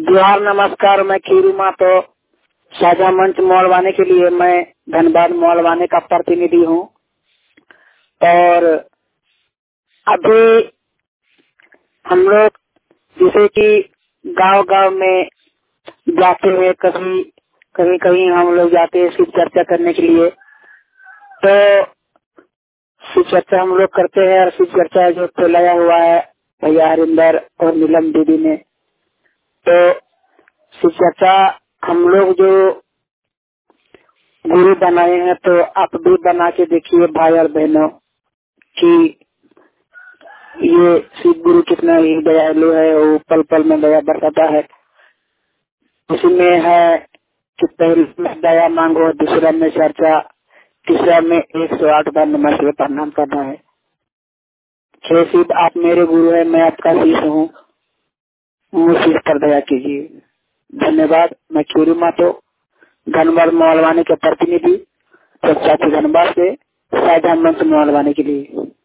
जोहार नमस्कार। मैं खीरू मातो साझा मंच मोड़वाने के लिए मैं धनबाद मोड़वाने का प्रतिनिधि हूँ। और अभी हम लोग जैसे कि गांव गांव में जाते हैं, कभी कहीं कहीं हम लोग जाते हैं शिव चर्चा करने के लिए। तो शिव चर्चा हम लोग करते हैं और शिव चर्चा जो फैलाया हुआ है भैया हरिंदर और नीलम दीदी ने, तो शिव चर्चा हम लोग जो गुरु बनाए हैं, तो आप भी बना के देखिए भाई और बहनों कि ये शिव गुरु कितना ही दयालु है। वो पल पल में दया बरसाता है। उसमें है कि पहले में दया मांगो, दूसरा में चर्चा, तीसरा में 108 बार नमस्ते प्रणाम करना है। हे शिव, आप मेरे गुरु है, मैं आपका शिष्य हूँ, मुझ शिष्य पर दया कीजिए। धन्यवाद। मैं खीरू मातो धनबाद मोहलवानी के प्रतिनिधि चर्चा धनबाद से साझा मंच मोहलवाने के लिए।